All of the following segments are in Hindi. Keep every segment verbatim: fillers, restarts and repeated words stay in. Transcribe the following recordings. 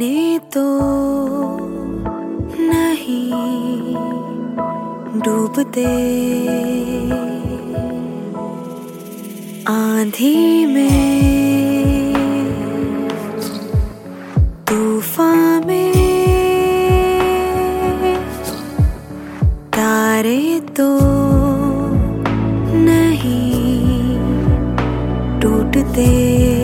आने तो नहीं डूबते, आंधी में तूफान में तारे तो नहीं टूटते,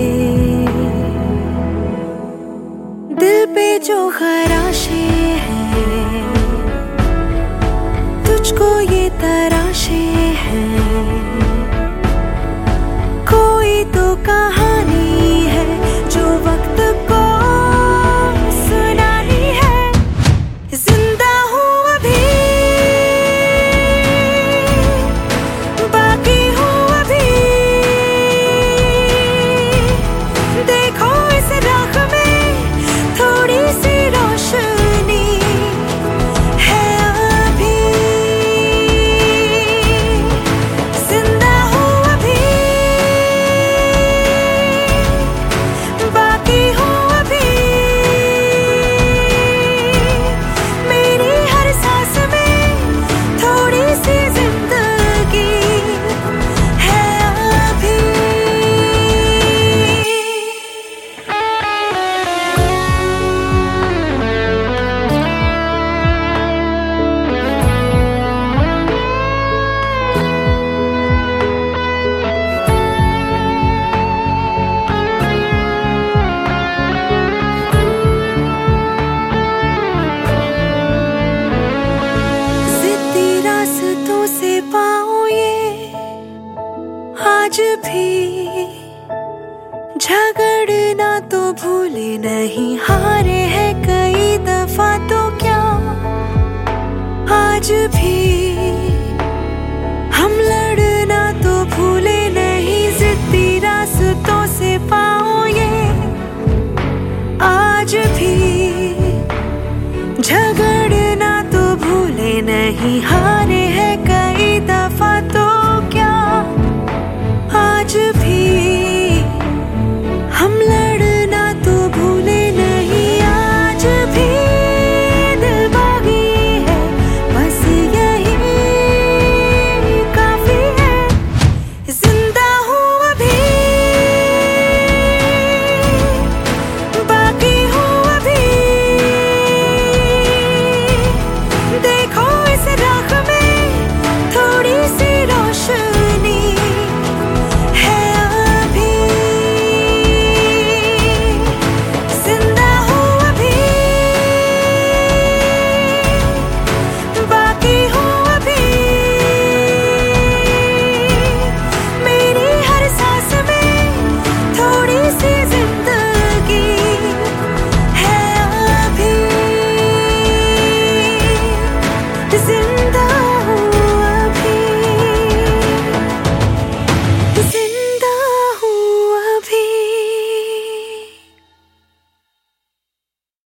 दिल पे जो खराशे हैं तुझको ये तराशे हैं, कोई तो कहानी है जो वक्त को सुनानी है। जिंदा हूँ अभी, बाकी हूँ अभी, देखो इस राह में थोड़ी सी रोशनी है अभी। जिंदा हूँ अभी, बाकी हूँ अभी, मेरी हर सांस में थोड़ी सी जिंदगी है अभी। जिद्दी रास्तों से पाऊं ये आज भी, झगड़ना तो भूले नहीं, हारे हैं कई दफा तो क्या आज भी, हम लड़ना तो भूले नहीं, जिद्दी रास्तों से पाऊं ये आज भी, झगड़ना तो भूले नहीं, हाँ